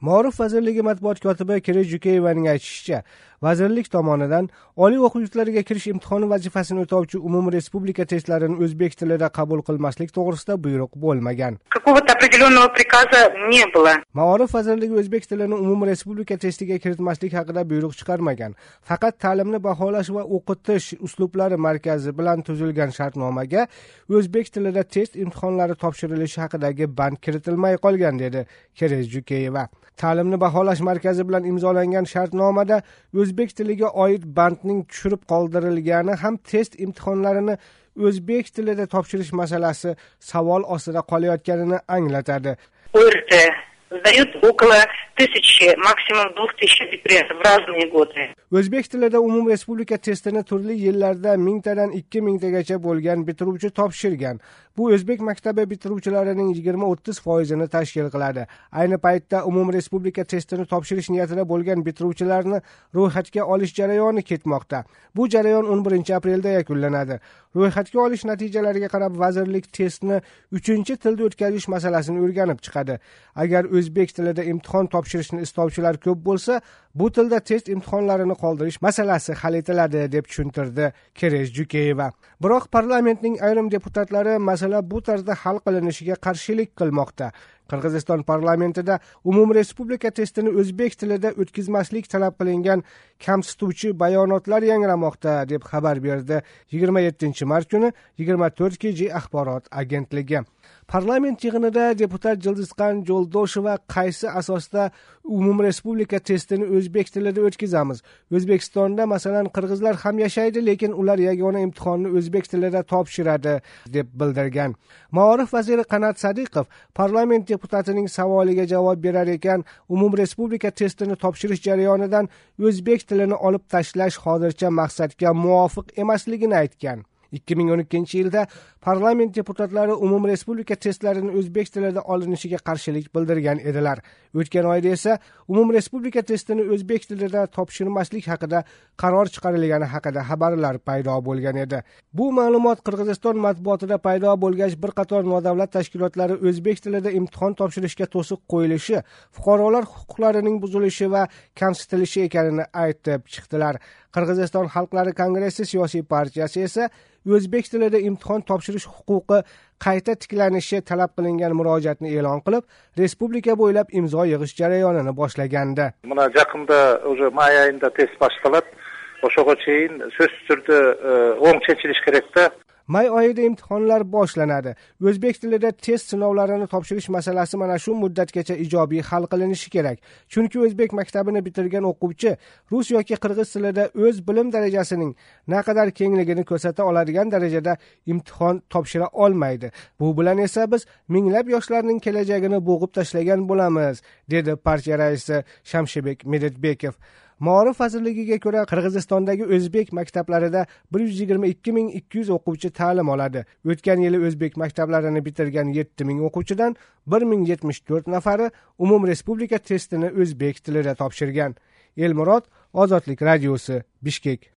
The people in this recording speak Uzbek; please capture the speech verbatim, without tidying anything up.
Ma'rif vazirligi matbuot kotibi Kirish Jukeyevaning aytishicha, vazirlik tomonidan oliy o'quv yurtlariga kirish imtihoni vazifasini o'tovchi umumiy respublika testlarini o'zbek tilida qabul qilmaslik to'g'risida buyruq bo'lmagan. Какого-то определенного приказа не было. Ma'rif vazirligi o'zbek tilini umumiy respublika testiga kiritmaslik haqida buyruq chiqarmagan. Faqat ta'limni baholash va o'qitish uslublari markazi bilan tuzilgan shartnomaga o'zbek tilida test imtihonlari topshirilishi haqidagi band kiritilmay qolgan, dedi Kirish Jukeyeva. Ta'limni baholash markazi bilan imzolangan shartnomada o'zbek tiliga oid bandning tushirib qoldirilgani ham test imtihonlarini o'zbek tilida topshirish masalasi savol ostida qolayotganini anglatadi. ОРТ сдают около тысячи, максимум двух тысяч абитуриентов в разные годы. O'zbek tilida umumiy respublika testini turli yillarda mingtadan ikki mingtagacha bo'lgan bitiruvchi topshirgan. Bu o'zbek maktabi bitiruvchilarining yigirma o'ttiz foizini tashkil qiladi. Ayni paytda umumiy respublika testini topshirish niyatida bo'lgan bitiruvchilarni ro'yxatga olish jarayoni ketmoqda. Bu jarayon o'n birinchi aprelda yakunlanadi. Ro'yxatga olish natijalariga qarab vazirlik testni uchinchi tilda o'tkazish masalasini o'rganib chiqadi. Agar o'zbek tilida imtihon topshirishni istovchilar ko'p bo'lsa, bu tilda test imtihonlarini qoldirish masalasi hal etiladi, deb tushuntirdi Kirish Jukeyeva. Biroq parlamentning ayrim deputatlari masala bu tarzda hal qilinishiga qarshilik qilmoqda. Qirg'iziston parlamentida umumiy respublika testini o'zbek tilida o'tkazmaslik talab qilingan kamsituvchi bayonotlar yangramoqda, deb xabar berdi yigirma yettinchi mart kuni yigirma to'rt K G axborot agentligi. Parlament yig'inida deputat Jildizxon Jo'ldosheva qaysi asosda umumiy respublika testini o'zbek tilida o'tkazamiz? O'zbekistonda masalan qirg'izlar ham yashaydi, lekin ular yagona imtihonni o'zbek tilida topshiradi, deb bildirgan. Ma'rif vaziri Qanat Sadiqov parlament deputatining savoliga javob berar ekan, umumiy respublika testini topshirish jarayonidan o'zbek tilini olib tashlash hozircha maqsadga muvofiq emasligini aytgan. ikki ming o'n ikkinchi yilda parlament deputatlari umumiy respublika testlarini o'zbek tilida olinishiga qarshilik bildirgan edilar. O'tgan oyda esa umumiy respublika testini o'zbek tilida topshirmaslik haqida qaror chiqarilgani haqida xabarlar paydo bo'lgan edi. Bu ma'lumot Qirg'iziston matbuotida paydo bo'lgach, bir qator nodavlat tashkilotlari o'zbek tilida imtihon topshirishga to'siq qo'yilishi, fuqarolar huquqlarining buzilishi va kamsitilishi ekanini aytib chiqdilar. Qirg'iziston Xalqlari Kongressi siyosiy partiyasi esa o'zbek tilida imtihon topshirish huquqi qayta tiklanishi talab qilingan murojaatni e'lon qilib, respublika bo'ylab imzo yig'ish jarayonini boshlagandi. Mana yaqinda уже may oyida test boshlanadi. O'shaga cheyin so'zsiz turda o'ng chechilish kerakda. May oyida imtihonlar boshlanadi. O'zbek tilida test sinovlarini topshirish masalasi mana shu muddatgacha ijobiy hal qilinishi kerak. Chunki o'zbek maktabini bitirgan o'quvchi rus yoki qirg'iz tilida o'z bilim darajasining naqadar kengligini ko'rsata oladigan darajada imtihon topshira olmaydi. Bu bilan esa biz minglab yoshlarning kelajagini bo'g'ib tashlagan bo'lamiz, dedi partiya raisi Shamshibek Medetbekov. Ma'rif vazirligiga ko'ra, Qirg'izistondagi o'zbek maktablarida bir yuz yigirma ikki ming ikki yuz o'quvchi ta'lim oladi. O'tgan yili o'zbek maktablarini bitirgan yetti ming o'quvchidan bir ming yetmish to'rt nafari umumiy respublika testini o'zbek tilida topshirgan. Elmurod, Ozodlik radiosi, Bishkek.